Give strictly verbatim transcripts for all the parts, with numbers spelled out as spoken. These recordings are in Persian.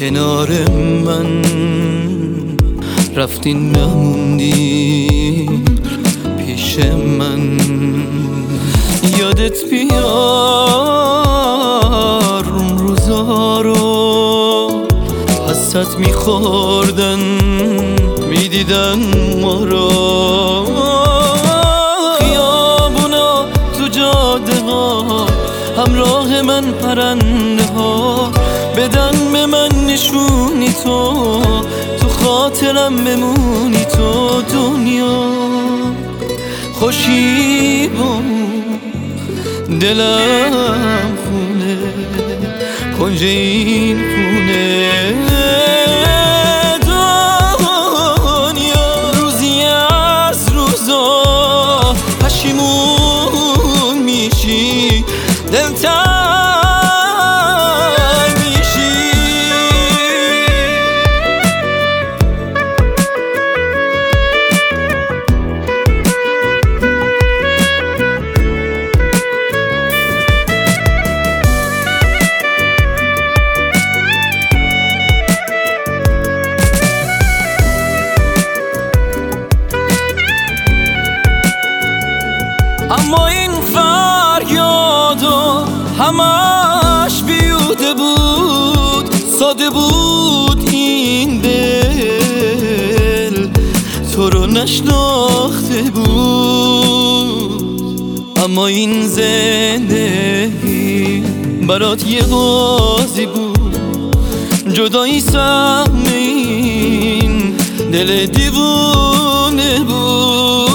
کنار من رفتی نموندی پیش من. یادت بیار اون روزا رو، حسرت میخوردن میدیدن ما رو. خیابونا تو جاده ها همراه من پرنده ها، بدن به من نشونی تو، تو خاطرم بمونی تو. دنیا خوشی بود دلم خونه، کنج این خونه. دنیا روزی از روزا پشیمون میشی، دلتنگ میشی. اما این فریادا همش بیهوده بود، ساده بود این دل تو رو نشناخته بود. اما این زندگی برات یه قاضی بود، جدایی سهم این دل دیوونه بود.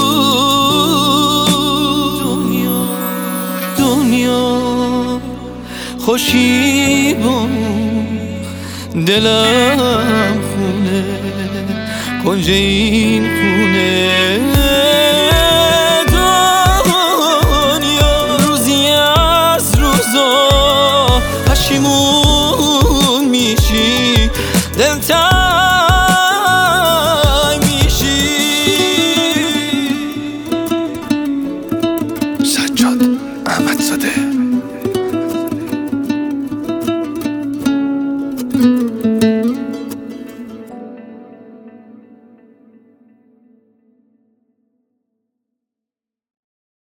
خوشی بود دلم خونه، کنج این خونه. دنیا روزی از روزا پشیمون میشی، دلتنگ میشی. سجاد احمدزاده.